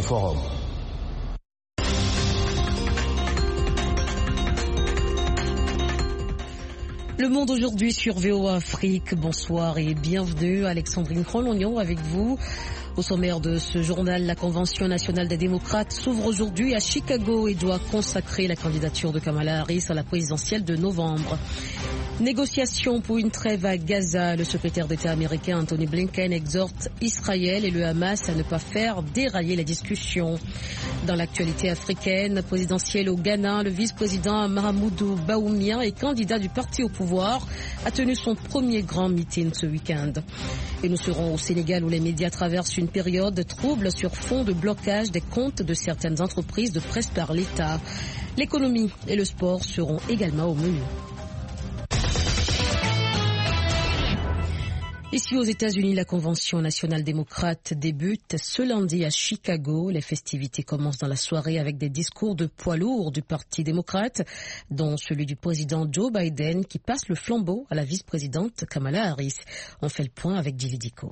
forum. Le monde aujourd'hui sur VOA Afrique. Bonsoir et bienvenue. Alexandrine Krolognon avec vous. Au sommaire de ce journal, la Convention nationale des démocrates s'ouvre aujourd'hui à Chicago et doit consacrer la candidature de Kamala Harris à la présidentielle de novembre. Négociations pour une trêve à Gaza. Le secrétaire d'État américain Anthony Blinken exhorte Israël et le Hamas à ne pas faire dérailler les discussions. Dans l'actualité africaine, présidentielle au Ghana, le vice-président Mahamudu Bawumia est candidat du parti au pouvoir, a tenu son premier grand meeting ce week-end. Et nous serons au Sénégal où les médias traversent une période trouble sur fond de blocage des comptes de certaines entreprises de presse par l'État. L'économie et le sport seront également au menu. Ici aux États-Unis, la Convention nationale démocrate débute ce lundi à Chicago. Les festivités commencent dans la soirée avec des discours de poids lourds du Parti démocrate, dont celui du président Joe Biden qui passe le flambeau à la vice-présidente Kamala Harris. On fait le point avec Dividico.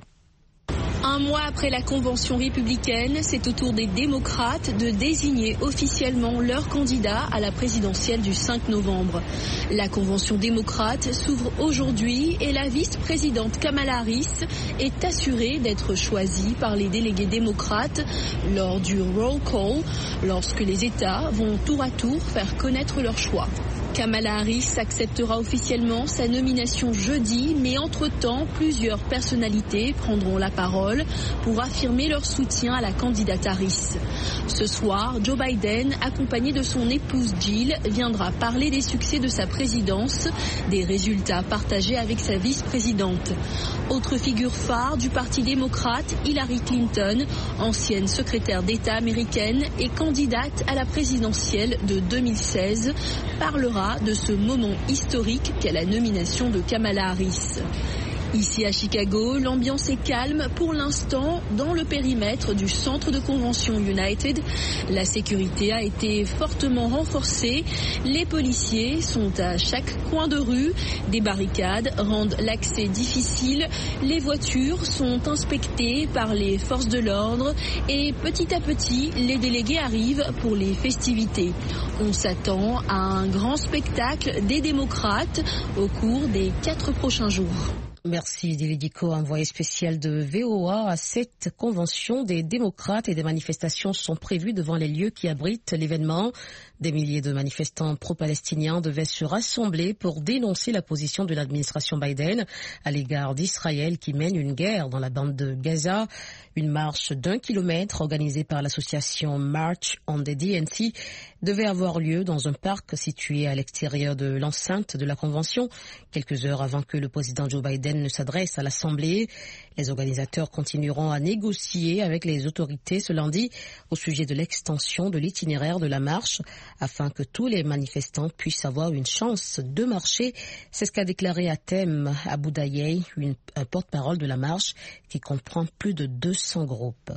Un mois après la convention républicaine, c'est au tour des démocrates de désigner officiellement leur candidat à la présidentielle du 5 novembre. La convention démocrate s'ouvre aujourd'hui et la vice-présidente Kamala Harris est assurée d'être choisie par les délégués démocrates lors du roll call, lorsque les États vont tour à tour faire connaître leur choix. Kamala Harris acceptera officiellement sa nomination jeudi, mais entre-temps, plusieurs personnalités prendront la parole pour affirmer leur soutien à la candidate Harris. Ce soir, Joe Biden, accompagné de son épouse Jill, viendra parler des succès de sa présidence, des résultats partagés avec sa vice-présidente. Autre figure phare du Parti démocrate, Hillary Clinton, ancienne secrétaire d'État américaine et candidate à la présidentielle de 2016, parlera de ce moment historique qu'est la nomination de Kamala Harris. Ici à Chicago, l'ambiance est calme pour l'instant dans le périmètre du centre de convention United. La sécurité a été fortement renforcée. Les policiers sont à chaque coin de rue. Des barricades rendent l'accès difficile. Les voitures sont inspectées par les forces de l'ordre et petit à petit, les délégués arrivent pour les festivités. On s'attend à un grand spectacle des démocrates au cours des 4 prochains jours. Merci Dividico, envoyé spécial de VOA. À cette convention, des démocrates et des manifestations sont prévues devant les lieux qui abritent l'événement. Des milliers de manifestants pro-palestiniens devaient se rassembler pour dénoncer la position de l'administration Biden à l'égard d'Israël qui mène une guerre dans la bande de Gaza. Une marche d'1 kilomètre organisée par l'association March on the DNC devait avoir lieu dans un parc situé à l'extérieur de l'enceinte de la convention, quelques heures avant que le président Joe Biden ne s'adresse à l'Assemblée. Les organisateurs continueront à négocier avec les autorités ce lundi au sujet de l'extension de l'itinéraire de la marche afin que tous les manifestants puissent avoir une chance de marcher. C'est ce qu'a déclaré Hatem Aboudaye, un porte-parole de la marche qui comprend plus de 200 groupes.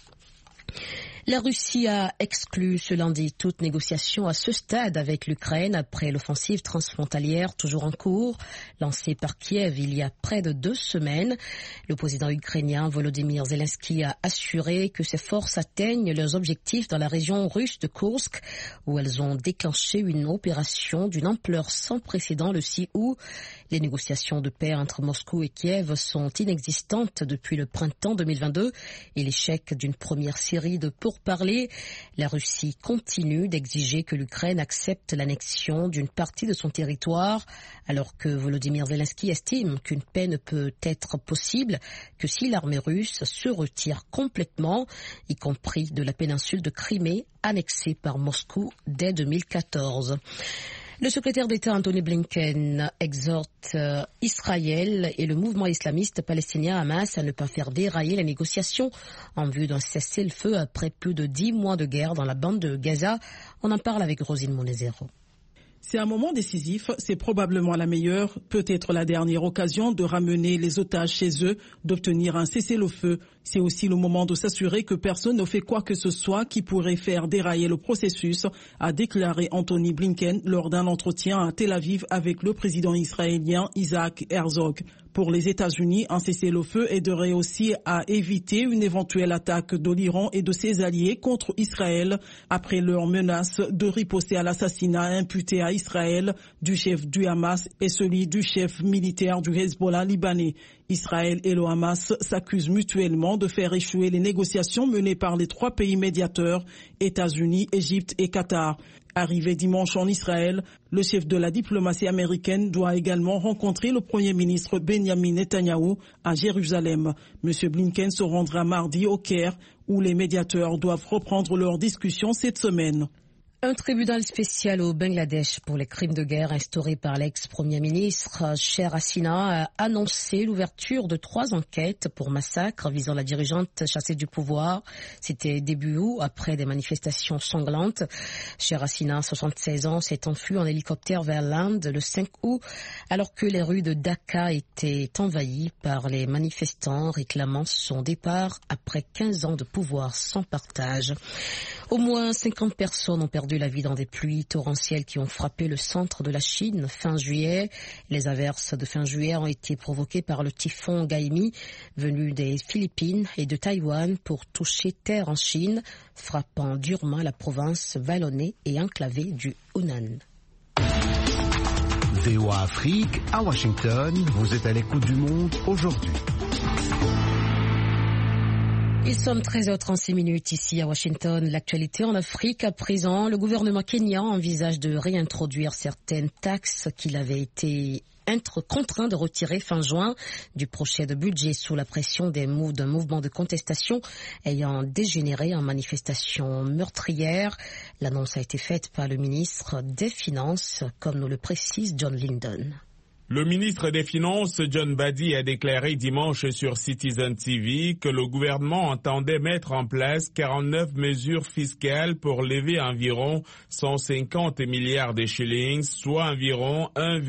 La Russie a exclu ce lundi toute négociation à ce stade avec l'Ukraine après l'offensive transfrontalière toujours en cours, lancée par Kiev il y a près de 2 semaines. Le président ukrainien Volodymyr Zelensky a assuré que ses forces atteignent leurs objectifs dans la région russe de Kursk, où elles ont déclenché une opération d'une ampleur sans précédent le 6 août. Les négociations de paix entre Moscou et Kiev sont inexistantes depuis le printemps 2022 et l'échec d'une première série de pourparlers. La Russie continue d'exiger que l'Ukraine accepte l'annexion d'une partie de son territoire, alors que Volodymyr Zelensky estime qu'une paix ne peut être possible que si l'armée russe se retire complètement, y compris de la péninsule de Crimée, annexée par Moscou dès 2014. Le secrétaire d'État Anthony Blinken exhorte Israël et le mouvement islamiste palestinien Hamas à ne pas faire dérailler les négociations en vue d'un cessez-le-feu après plus de 10 mois de guerre dans la bande de Gaza. On en parle avec Rosine Monezero. C'est un moment décisif, c'est probablement la meilleure, peut-être la dernière occasion de ramener les otages chez eux, d'obtenir un cessez-le-feu C'est aussi le moment de s'assurer que personne ne fait quoi que ce soit qui pourrait faire dérailler le processus, a déclaré Anthony Blinken lors d'un entretien à Tel Aviv avec le président israélien Isaac Herzog. Pour les États-Unis, un cessez-le-feu aiderait aussi à éviter une éventuelle attaque de l'Iran et de ses alliés contre Israël après leur menace de riposter à l'assassinat imputé à Israël du chef du Hamas et celui du chef militaire du Hezbollah libanais. Israël et le Hamas s'accusent mutuellement de faire échouer les négociations menées par les 3 pays médiateurs, États-Unis, Égypte et Qatar. Arrivé dimanche en Israël, le chef de la diplomatie américaine doit également rencontrer le Premier ministre Benjamin Netanyahou à Jérusalem. M. Blinken se rendra mardi au Caire, où les médiateurs doivent reprendre leurs discussions cette semaine. Un tribunal spécial au Bangladesh pour les crimes de guerre instauré par l'ex-premier ministre Sheikh Hasina a annoncé l'ouverture de 3 enquêtes pour massacre visant la dirigeante chassée du pouvoir. C'était début août, après des manifestations sanglantes. Sheikh Hasina, 76 ans, s'est enfui en hélicoptère vers l'Inde le 5 août, alors que les rues de Dhaka étaient envahies par les manifestants réclamant son départ après 15 ans de pouvoir sans partage. Au moins 50 personnes ont perdu la vie dans des pluies torrentielles qui ont frappé le centre de la Chine fin juillet. Les averses de fin juillet ont été provoquées par le typhon Gaimi, venu des Philippines et de Taïwan pour toucher terre en Chine, frappant durement la province vallonnée et enclavée du Hunan. VOA Afrique, à Washington, vous êtes à l'écoute du monde aujourd'hui. Il sommes 13h36 ici à Washington. L'actualité en Afrique à présent. Le gouvernement kenyan envisage de réintroduire certaines taxes qu'il avait été contraint de retirer fin juin du projet de budget sous la pression d'un mouvement de contestation ayant dégénéré en manifestation meurtrière. L'annonce a été faite par le ministre des Finances, comme nous le précise John Lyndon. Le ministre des Finances, John Badi, a déclaré dimanche sur Citizen TV que le gouvernement entendait mettre en place 49 mesures fiscales pour lever environ 150 milliards de shillings, soit environ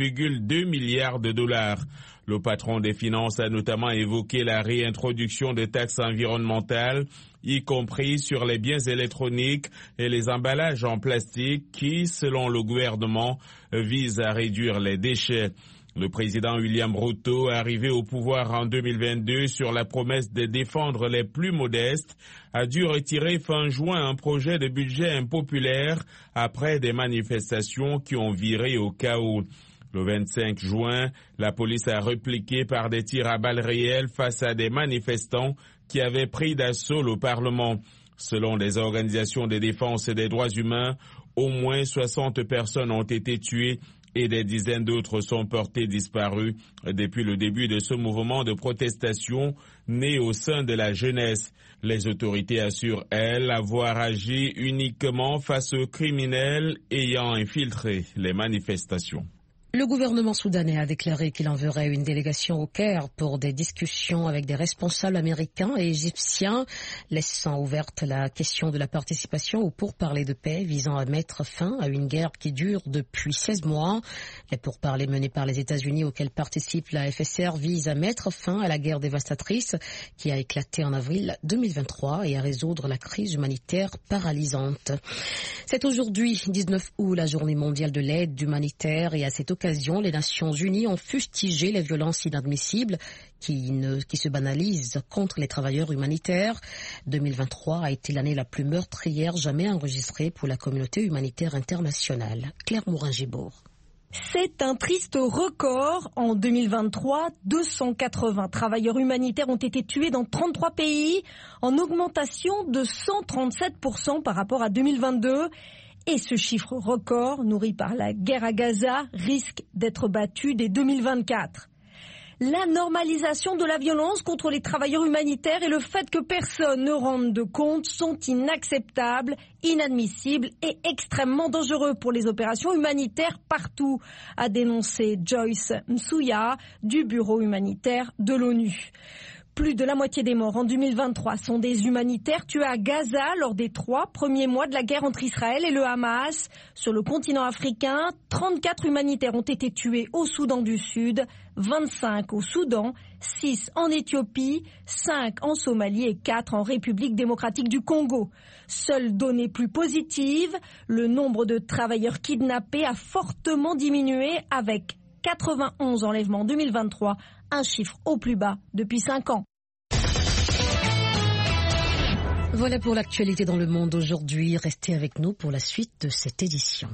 1,2 milliard de dollars. Le patron des finances a notamment évoqué la réintroduction de taxes environnementales, y compris sur les biens électroniques et les emballages en plastique qui, selon le gouvernement, visent à réduire les déchets. Le président William Ruto, arrivé au pouvoir en 2022 sur la promesse de défendre les plus modestes, a dû retirer fin juin un projet de budget impopulaire après des manifestations qui ont viré au chaos. Le 25 juin, la police a répliqué par des tirs à balles réelles face à des manifestants qui avaient pris d'assaut le Parlement. Selon les organisations de défense des droits humains, au moins 60 personnes ont été tuées et des dizaines d'autres sont portées disparues depuis le début de ce mouvement de protestation né au sein de la jeunesse. Les autorités assurent, elles, avoir agi uniquement face aux criminels ayant infiltré les manifestations. Le gouvernement soudanais a déclaré qu'il enverrait une délégation au Caire pour des discussions avec des responsables américains et égyptiens, laissant ouverte la question de la participation aux pourparlers de paix visant à mettre fin à une guerre qui dure depuis 16 mois. Les pourparlers menés par les États-Unis auxquels participe la FSR visent à mettre fin à la guerre dévastatrice qui a éclaté en avril 2023 et à résoudre la crise humanitaire paralysante. C'est aujourd'hui, 19 août, la journée mondiale de l'aide humanitaire et à cette occasion, les Nations Unies ont fustigé les violences inadmissibles qui se banalisent contre les travailleurs humanitaires. 2023 a été l'année la plus meurtrière jamais enregistrée pour la communauté humanitaire internationale. Claire Morin-Gibault. C'est un triste record. En 2023, 280 travailleurs humanitaires ont été tués dans 33 pays, en augmentation de 137% par rapport à 2022. Et ce chiffre record, nourri par la guerre à Gaza, risque d'être battu dès 2024. La normalisation de la violence contre les travailleurs humanitaires et le fait que personne ne rende de compte sont inacceptables, inadmissibles et extrêmement dangereux pour les opérations humanitaires partout, a dénoncé Joyce Msuya du Bureau humanitaire de l'ONU. Plus de la moitié des morts en 2023 sont des humanitaires tués à Gaza lors des 3 premiers mois de la guerre entre Israël et le Hamas. Sur le continent africain, 34 humanitaires ont été tués au Soudan du Sud, 25 au Soudan, 6 en Éthiopie, 5 en Somalie et 4 en République démocratique du Congo. Seule donnée plus positive, le nombre de travailleurs kidnappés a fortement diminué avec 91 enlèvements en 2023, un chiffre au plus bas depuis 5 ans. Voilà pour l'actualité dans le monde aujourd'hui. Restez avec nous pour la suite de cette édition.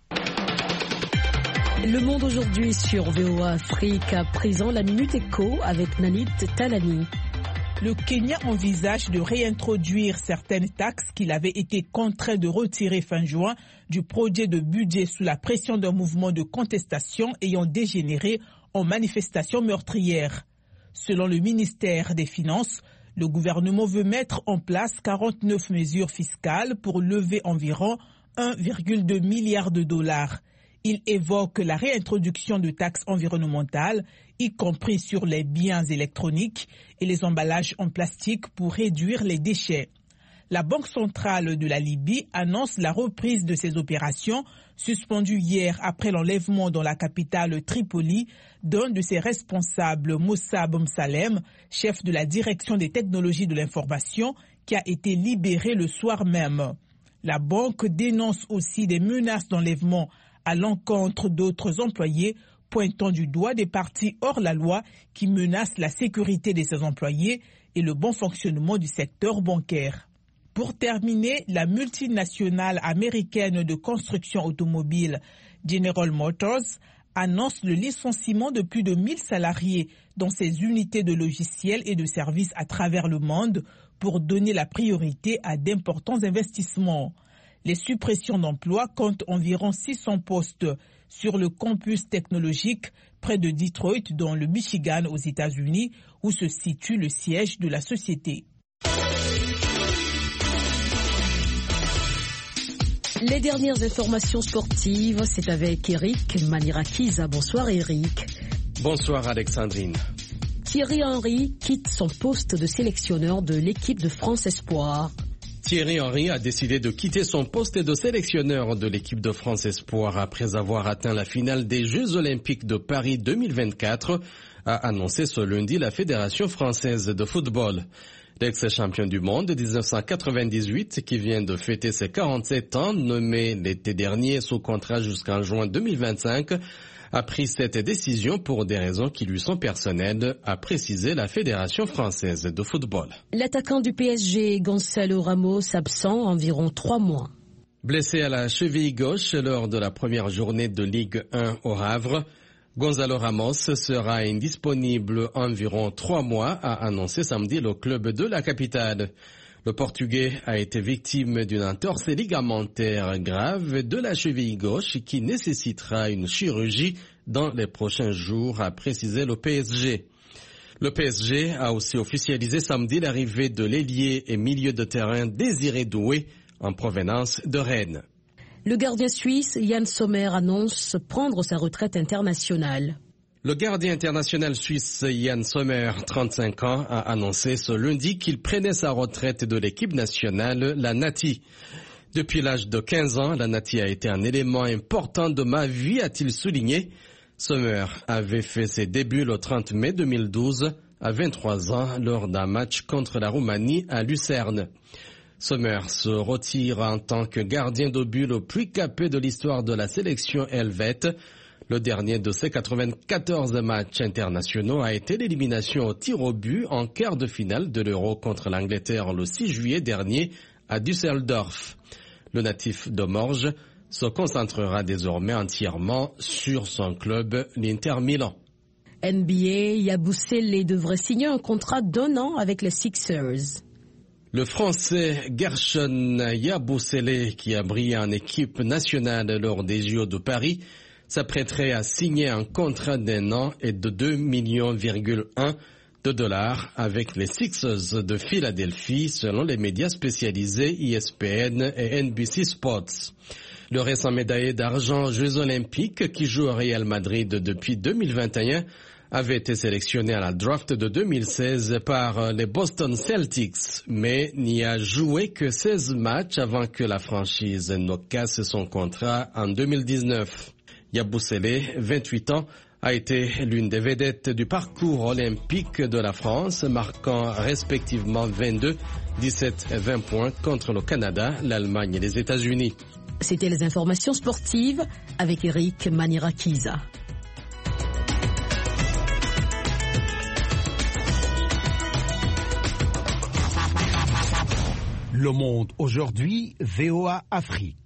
Le monde aujourd'hui sur VOA Afrique. À présent, la Minute Éco avec Nanit Talani. Le Kenya envisage de réintroduire certaines taxes qu'il avait été contraint de retirer fin juin du projet de budget sous la pression d'un mouvement de contestation ayant dégénéré en manifestations meurtrières. Selon le ministère des Finances, le gouvernement veut mettre en place 49 mesures fiscales pour lever environ 1,2 milliard de dollars. Il évoque la réintroduction de taxes environnementales, y compris sur les biens électroniques et les emballages en plastique pour réduire les déchets. La Banque centrale de la Libye annonce la reprise de ces opérations, suspendues hier après l'enlèvement dans la capitale Tripoli d'un de ses responsables, Moussa Bomsalem, chef de la direction des technologies de l'information, qui a été libéré le soir même. La banque dénonce aussi des menaces d'enlèvement à l'encontre d'autres employés, pointant du doigt des partis hors la loi qui menacent la sécurité de ses employés et le bon fonctionnement du secteur bancaire. Pour terminer, la multinationale américaine de construction automobile General Motors annonce le licenciement de plus de 1000 salariés dans ses unités de logiciels et de services à travers le monde pour donner la priorité à d'importants investissements. Les suppressions d'emplois comptent environ 600 postes sur le campus technologique près de Detroit, dans le Michigan, aux États-Unis, où se situe le siège de la société. Les dernières informations sportives, c'est avec Eric Manirakiza. Bonsoir Eric. Bonsoir Alexandrine. Thierry Henry quitte son poste de sélectionneur de l'équipe de France Espoir. Thierry Henry a décidé de quitter son poste de sélectionneur de l'équipe de France Espoir après avoir atteint la finale des Jeux Olympiques de Paris 2024, a annoncé ce lundi la Fédération française de football. L'ex-champion du monde de 1998, qui vient de fêter ses 47 ans, nommé l'été dernier sous contrat jusqu'en juin 2025, a pris cette décision pour des raisons qui lui sont personnelles, a précisé la Fédération française de football. L'attaquant du PSG, Gonzalo Ramos, absent environ 3 mois. Blessé à la cheville gauche lors de la première journée de Ligue 1 au Havre, Gonzalo Ramos sera indisponible environ 3 mois, a annoncé samedi le club de la capitale. Le Portugais a été victime d'une entorse ligamentaire grave de la cheville gauche qui nécessitera une chirurgie dans les prochains jours, a précisé le PSG. Le PSG a aussi officialisé samedi l'arrivée de l'ailier et milieu de terrain Désiré Doué en provenance de Rennes. Le gardien suisse Yann Sommer annonce prendre sa retraite internationale. Le gardien international suisse Yann Sommer, 35 ans, a annoncé ce lundi qu'il prenait sa retraite de l'équipe nationale, la Nati. Depuis l'âge de 15 ans, la Nati a été un élément important de ma vie, a-t-il souligné. Sommer avait fait ses débuts le 30 mai 2012, à 23 ans, lors d'un match contre la Roumanie à Lucerne. Sommer se retire en tant que gardien de but le plus capé de l'histoire de la sélection helvète. Le dernier de ses 94 matchs internationaux a été l'élimination au tir au but en quart de finale de l'Euro contre l'Angleterre le 6 juillet dernier à Düsseldorf. Le natif de Morges se concentrera désormais entièrement sur son club, l'Inter Milan. NBA, Yabusele devrait signer un contrat d'1 an avec les Sixers. Le Français Gershon Yabusele, qui a brillé en équipe nationale lors des JO de Paris, s'apprêterait à signer un contrat d'1 an et de 2,1 millions de dollars avec les Sixers de Philadelphie, selon les médias spécialisés ESPN et NBC Sports. Le récent médaillé d'argent aux Jeux Olympiques, qui joue au Real Madrid depuis 2021, avait été sélectionné à la draft de 2016 par les Boston Celtics, mais n'y a joué que 16 matchs avant que la franchise ne casse son contrat en 2019. Yabusele, 28 ans, a été l'une des vedettes du parcours olympique de la France, marquant respectivement 22, 17 et 20 points contre le Canada, l'Allemagne et les États-Unis. C'était les informations sportives avec Eric Manirakiza. Le Monde aujourd'hui, VOA Afrique.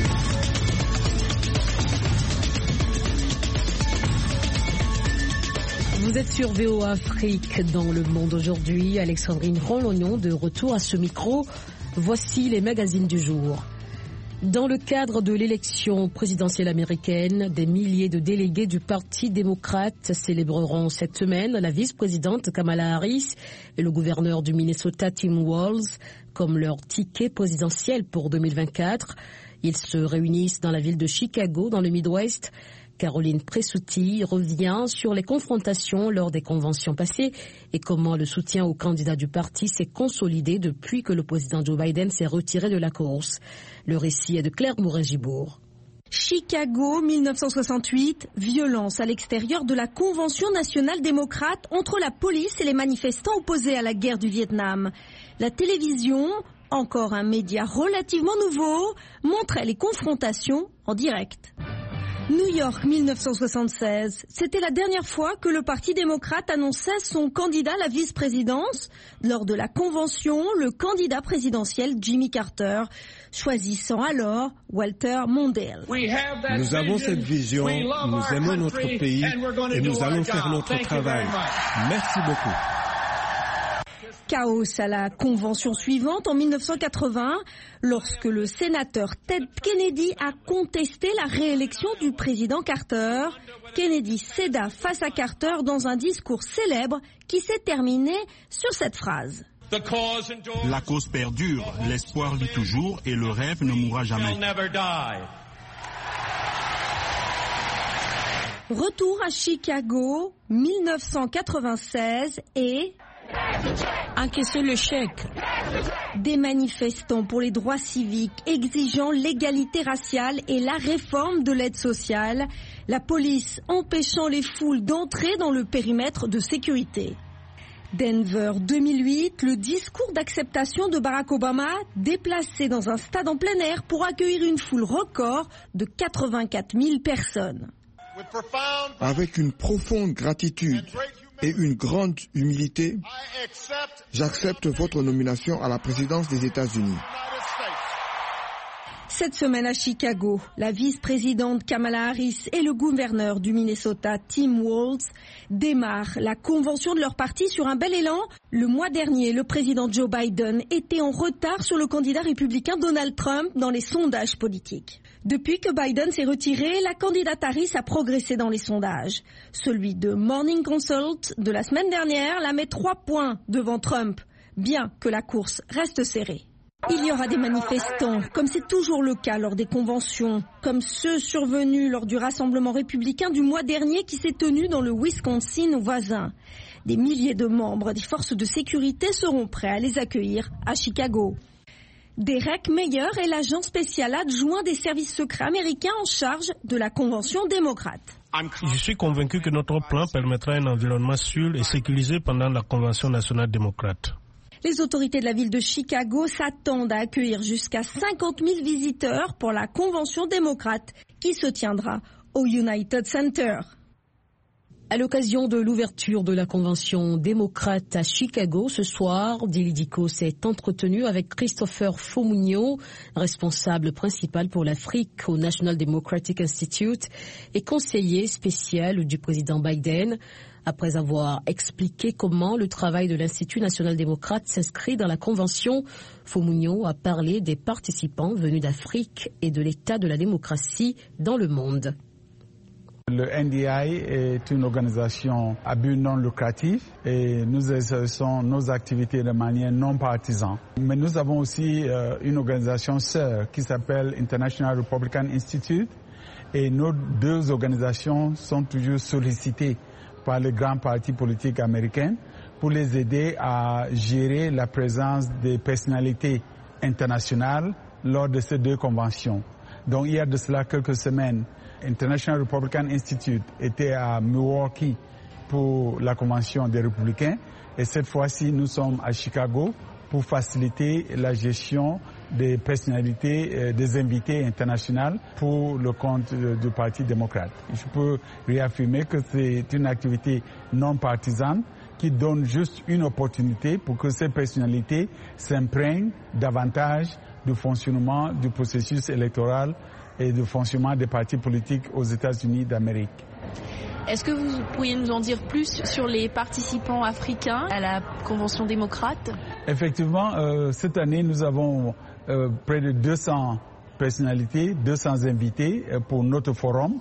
Vous êtes sur VOA Afrique dans Le Monde aujourd'hui. Alexandrine Rolognon de retour à ce micro. Voici les magazines du jour. Dans le cadre de l'élection présidentielle américaine, des milliers de délégués du Parti démocrate célébreront cette semaine la vice-présidente Kamala Harris et le gouverneur du Minnesota Tim Walz comme leur ticket présidentiel pour 2024. Ils se réunissent dans la ville de Chicago, dans le Midwest. Caroline Pressouti revient sur les confrontations lors des conventions passées et comment le soutien aux candidats du parti s'est consolidé depuis que le président Joe Biden s'est retiré de la course. Le récit est de Claire Mourin-Gibour. Chicago, 1968, violence à l'extérieur de la Convention nationale démocrate entre la police et les manifestants opposés à la guerre du Vietnam. La télévision, encore un média relativement nouveau, montrait les confrontations en direct. New York, 1976. C'était la dernière fois que le Parti démocrate annonçait son candidat à la vice-présidence. Lors de la convention, le candidat présidentiel Jimmy Carter, choisissant alors Walter Mondale. Nous avons cette vision, nous aimons notre pays et nous allons faire notre travail. Merci beaucoup. Chaos à la convention suivante en 1980, lorsque le sénateur Ted Kennedy a contesté la réélection du président Carter. Kennedy céda face à Carter dans un discours célèbre qui s'est terminé sur cette phrase. La cause perdure, l'espoir vit toujours et le rêve ne mourra jamais. Retour à Chicago, 1996 et... encaisser le chèque. Des manifestants pour les droits civiques exigeant l'égalité raciale et la réforme de l'aide sociale, la police empêchant les foules d'entrer dans le périmètre de sécurité. Denver 2008, le discours d'acceptation de Barack Obama déplacé dans un stade en plein air pour accueillir une foule record de 84 000 personnes. Avec une profonde gratitude et une grande humilité, j'accepte votre nomination à la présidence des États-Unis. Cette semaine à Chicago, la vice-présidente Kamala Harris et le gouverneur du Minnesota Tim Walz démarrent la convention de leur parti sur un bel élan. Le mois dernier, le président Joe Biden était en retard sur le candidat républicain Donald Trump dans les sondages politiques. Depuis que Biden s'est retiré, la candidate Harris a progressé dans les sondages. Celui de Morning Consult de la semaine dernière la met 3 points devant Trump, bien que la course reste serrée. Il y aura des manifestants, comme c'est toujours le cas lors des conventions, comme ceux survenus lors du rassemblement républicain du mois dernier qui s'est tenu dans le Wisconsin voisin. Des milliers de membres des forces de sécurité seront prêts à les accueillir à Chicago. Derek Meyer est l'agent spécial adjoint des services secrets américains en charge de la Convention démocrate. Je suis convaincu que notre plan permettra un environnement sûr et sécurisé pendant la Convention nationale démocrate. Les autorités de la ville de Chicago s'attendent à accueillir jusqu'à 50 000 visiteurs pour la Convention démocrate qui se tiendra au United Center. À l'occasion de l'ouverture de la convention démocrate à Chicago ce soir, Dilidico s'est entretenu avec Christopher Fomunio, responsable principal pour l'Afrique au National Democratic Institute et conseiller spécial du président Biden. Après avoir expliqué comment le travail de l'Institut national démocrate s'inscrit dans la convention, Fomunio a parlé des participants venus d'Afrique et de l'état de la démocratie dans le monde. Le NDI est une organisation à but non lucratif et nous exerçons nos activités de manière non partisane. Mais nous avons aussi une organisation sœur qui s'appelle International Republican Institute et nos deux organisations sont toujours sollicitées par les grands partis politiques américains pour les aider à gérer la présence des personnalités internationales lors de ces 2 conventions. Donc il y a de cela quelques semaines, International Republican Institute était à Milwaukee pour la convention des républicains et cette fois-ci nous sommes à Chicago pour faciliter la gestion des personnalités, des invités internationaux pour le compte du Parti démocrate. Je peux réaffirmer que c'est une activité non partisane qui donne juste une opportunité pour que ces personnalités s'imprègnent davantage du fonctionnement du processus électoral et du fonctionnement des partis politiques aux États-Unis d'Amérique. Est-ce que vous pourriez nous en dire plus sur les participants africains à la Convention démocrate? Effectivement, cette année, nous avons près de 200 personnalités, 200 invités pour notre forum.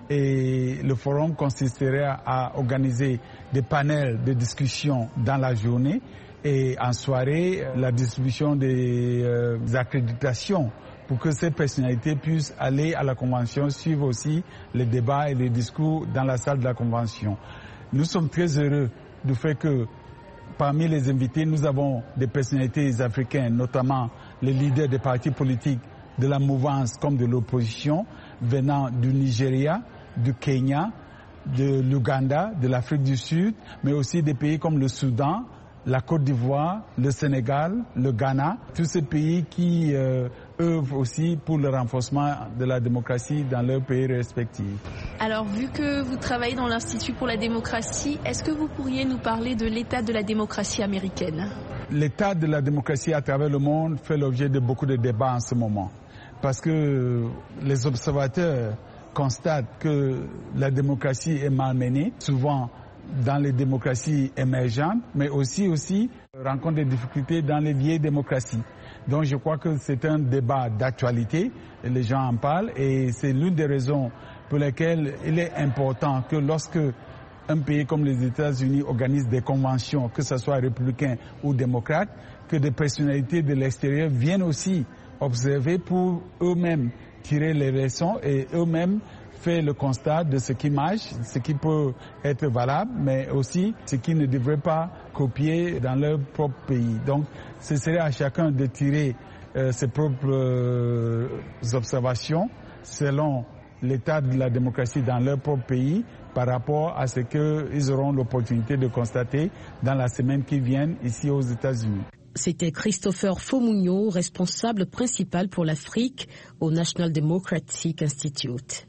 Et le forum consisterait à organiser des panels de discussion dans la journée et en soirée, la distribution des accréditations pour que ces personnalités puissent aller à la convention, suivre aussi les débats et les discours dans la salle de la convention. Nous sommes très heureux du fait que parmi les invités, nous avons des personnalités africaines, notamment les leaders des partis politiques de la mouvance comme de l'opposition, venant du Nigeria, du Kenya, de l'Ouganda, de l'Afrique du Sud, mais aussi des pays comme le Soudan, la Côte d'Ivoire, le Sénégal, le Ghana, tous ces pays qui œuvrent aussi pour le renforcement de la démocratie dans leurs pays respectifs. Alors, vu que vous travaillez dans l'Institut pour la démocratie, est-ce que vous pourriez nous parler de l'état de la démocratie américaine? L'état de la démocratie à travers le monde fait l'objet de beaucoup de débats en ce moment, parce que les observateurs constatent que la démocratie est malmenée, souvent dans les démocraties émergentes, mais aussi rencontre des difficultés dans les vieilles démocraties. Donc je crois que c'est un débat d'actualité, les gens en parlent et c'est l'une des raisons pour lesquelles il est important que lorsque un pays comme les États-Unis organise des conventions, que ce soit républicain ou démocrate, que des personnalités de l'extérieur viennent aussi observer pour eux-mêmes tirer les leçons et eux-mêmes faire le constat de ce qui marche, ce qui peut être valable, mais aussi ce qui ne devrait pas copier dans leur propre pays. Donc, ce serait à chacun de tirer ses propres observations selon l'état de la démocratie dans leur propre pays par rapport à ce qu'ils auront l'opportunité de constater dans la semaine qui vient ici aux États-Unis. C'était Christopher Fomunyo, responsable principal pour l'Afrique au National Democratic Institute.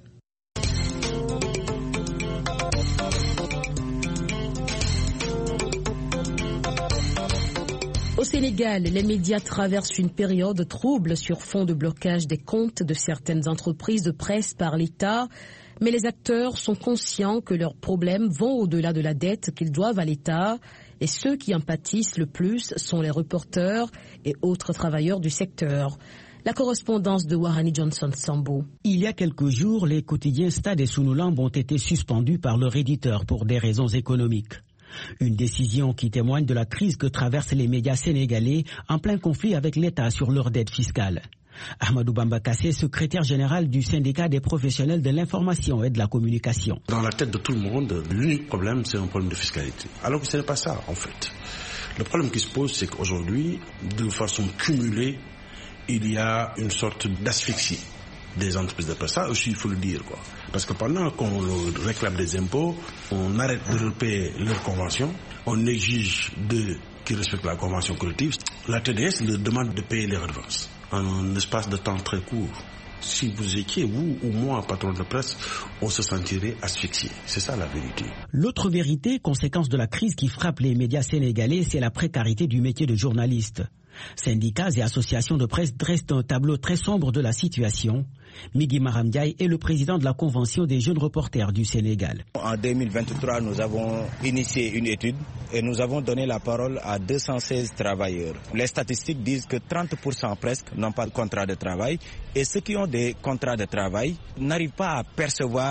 Au Sénégal, les médias traversent une période trouble sur fond de blocage des comptes de certaines entreprises de presse par l'État. Mais les acteurs sont conscients que leurs problèmes vont au-delà de la dette qu'ils doivent à l'État. Et ceux qui en pâtissent le plus sont les reporters et autres travailleurs du secteur. La correspondance de Warani Johnson-Sambo. Il y a quelques jours, les quotidiens Stade et Sunoulamb ont été suspendus par leur éditeur pour des raisons économiques. Une décision qui témoigne de la crise que traversent les médias sénégalais en plein conflit avec l'État sur leur dette fiscale. Ahmadou Bamba Kassé, secrétaire général du syndicat des professionnels de l'information et de la communication. Dans la tête de tout le monde, l'unique problème, c'est un problème de fiscalité. Alors que ce n'est pas ça, en fait. Le problème qui se pose, c'est qu'aujourd'hui, de façon cumulée, il y a une sorte d'asphyxie des entreprises de presse. Ça aussi, il faut le dire, quoi. Parce que pendant qu'on réclame des impôts, on arrête de leur payer leurs conventions, on exige qu'ils respectent la convention collective. La TDS leur demande de payer les redevances en un espace de temps très court. Si vous étiez, vous ou moi, patron de presse, on se sentirait asphyxié. C'est ça la vérité. L'autre vérité, conséquence de la crise qui frappe les médias sénégalais, c'est la précarité du métier de journaliste. Syndicats et associations de presse dressent un tableau très sombre de la situation. Migui Maram Ndiaye est le président de la Convention des jeunes reporters du Sénégal. En 2023, nous avons initié une étude et nous avons donné la parole à 216 travailleurs. Les statistiques disent que 30% presque n'ont pas de contrat de travail et ceux qui ont des contrats de travail n'arrivent pas à percevoir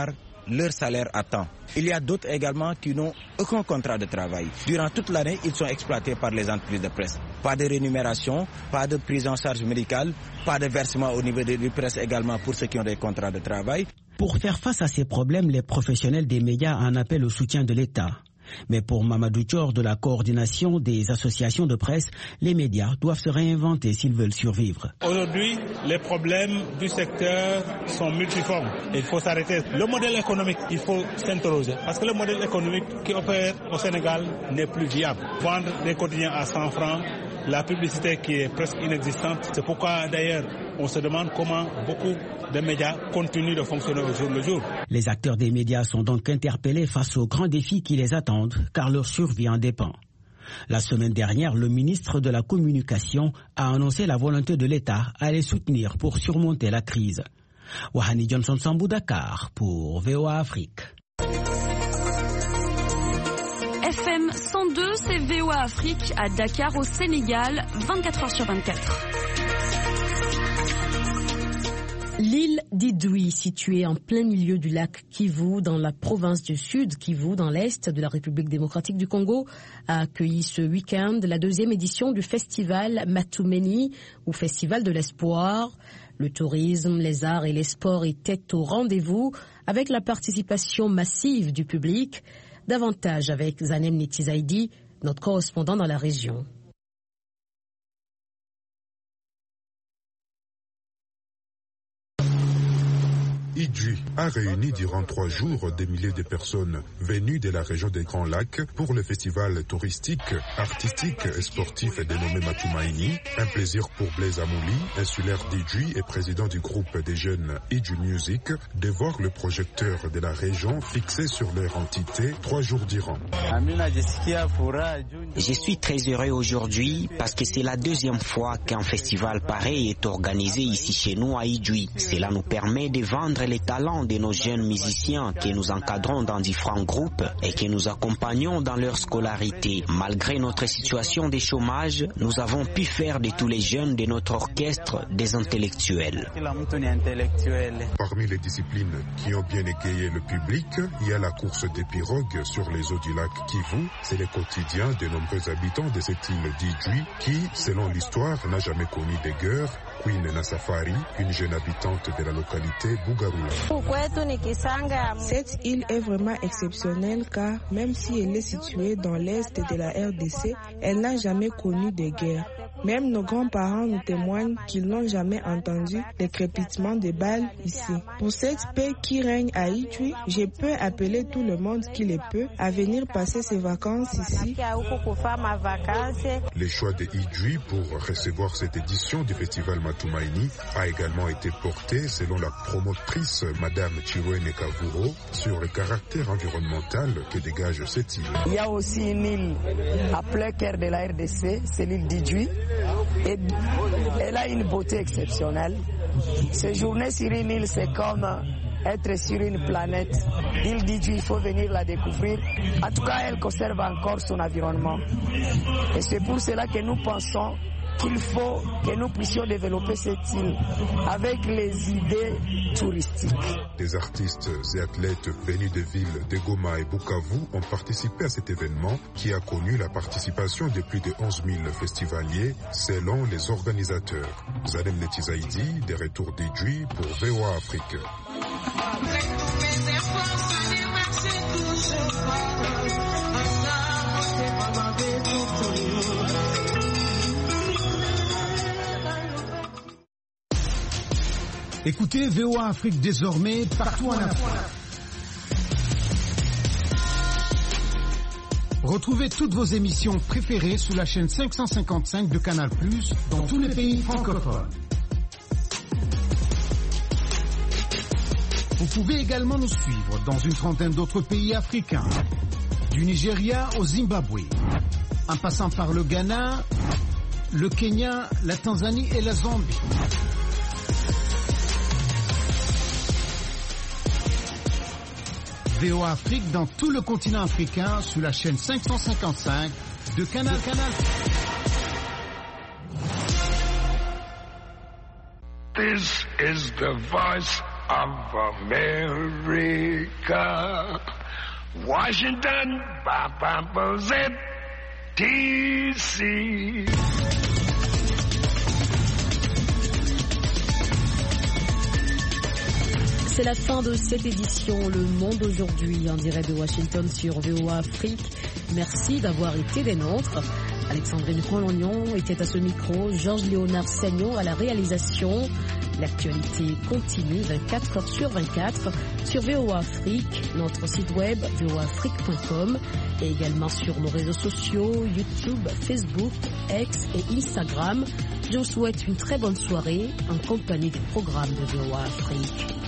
leur salaire à temps. Il y a d'autres également qui n'ont aucun contrat de travail. Durant toute l'année, ils sont exploités par les entreprises de presse. Pas de rémunération, pas de prise en charge médicale, pas de versement au niveau de la presse également pour ceux qui ont des contrats de travail. Pour faire face à ces problèmes, les professionnels des médias en appellent au soutien de l'État. Mais pour Mamadou Thior de la coordination des associations de presse, les médias doivent se réinventer s'ils veulent survivre. Aujourd'hui, les problèmes du secteur sont multiformes. Il faut s'arrêter. Le modèle économique, il faut s'interroger. Parce que le modèle économique qui opère au Sénégal n'est plus viable. Vendre des quotidiens à 100 francs, la publicité qui est presque inexistante. C'est pourquoi d'ailleurs on se demande comment beaucoup de médias continuent de fonctionner au jour le jour. Les acteurs des médias sont donc interpellés face aux grands défis qui les attendent, car leur survie en dépend. La semaine dernière, le ministre de la Communication a annoncé la volonté de l'État à les soutenir pour surmonter la crise. Wahani Johnson Sambou, Dakar, pour VOA Afrique. FM 102, c'est VOA Afrique à Dakar au Sénégal, 24h/24. L'île d'Idouy, située en plein milieu du lac Kivu, dans la province du Sud Kivu, dans l'est de la République démocratique du Congo, a accueilli ce week-end la 2e édition du festival Matumeni, ou Festival de l'Espoir. Le tourisme, les arts et les sports étaient au rendez-vous, avec la participation massive du public. Davantage avec Zanem Netizaidi, notre correspondant dans la région. Idouy a réuni durant 3 jours des milliers de personnes venues de la région des Grands Lacs pour le festival touristique, artistique et sportif dénommé Matumaini. Un plaisir pour Blaise Amouli, insulaire d'Idouy et président du groupe des jeunes Idouy Music, de voir le projecteur de la région fixé sur leur entité 3 jours durant. Je suis très heureux aujourd'hui parce que c'est la 2e fois qu'un festival pareil est organisé ici chez nous à Idouy. Cela nous permet de vendre les talents de nos jeunes musiciens que nous encadrons dans différents groupes et que nous accompagnons dans leur scolarité. Malgré notre situation de chômage, nous avons pu faire de tous les jeunes de notre orchestre des intellectuels. Parmi les disciplines qui ont bien égayé le public, il y a la course des pirogues sur les eaux du lac Kivu. C'est le quotidien de nombreux habitants de cette île d'Idouy qui, selon l'histoire, n'a jamais connu de guerre. Queen Nasafari, une jeune habitante de la localité Bougaroula. Cette île est vraiment exceptionnelle car même si elle est située dans l'est de la RDC, elle n'a jamais connu de guerre. Même nos grands-parents nous témoignent qu'ils n'ont jamais entendu les crépitements des balles ici. Pour cette paix qui règne à Idouy, je peux appeler tout le monde qui le peut à venir passer ses vacances ici. Le choix de Idouy pour recevoir cette édition du festival Matumaini a également été porté, selon la promotrice Madame Chiwene Kavuro, sur le caractère environnemental que dégage cette île. Il y a aussi une île à plein cœur de la RDC, c'est l'île d'Idouy. Et elle a une beauté exceptionnelle. Séjourner sur une île, c'est comme être sur une planète. L'île d'Idouy, il faut venir la découvrir. En tout cas, elle conserve encore son environnement. Et c'est pour cela que nous pensons qu'il faut que nous puissions développer cette île avec les idées touristiques. Des artistes et athlètes venus des villes de Goma et Bukavu ont participé à cet événement qui a connu la participation de plus de 11 000 festivaliers selon les organisateurs. Zanem Netizaidi, des retours d'Idouy pour VOA Afrique. Écoutez VOA Afrique désormais partout en Afrique. Retrouvez toutes vos émissions préférées sur la chaîne 555 de Canal+, dans tous les pays francophones. Vous pouvez également nous suivre dans une trentaine d'autres pays africains, du Nigeria au Zimbabwe, en passant par le Ghana, le Kenya, la Tanzanie et la Zambie. VOA Afrique dans tout le continent africain sur la chaîne 555 de Canal+. This is the voice of America. Washington, Papa Z, DC. C'est la fin de cette édition Le Monde aujourd'hui en direct de Washington sur VOA Afrique. Merci d'avoir été des nôtres. Alexandrine Colognon était à ce micro, Georges-Léonard Sagnon à la réalisation. L'actualité continue 24 heures sur 24 sur VOA Afrique, notre site web voaafrique.com et également sur nos réseaux sociaux YouTube, Facebook, X et Instagram. Je vous souhaite une très bonne soirée en compagnie des programmes de VOA Afrique.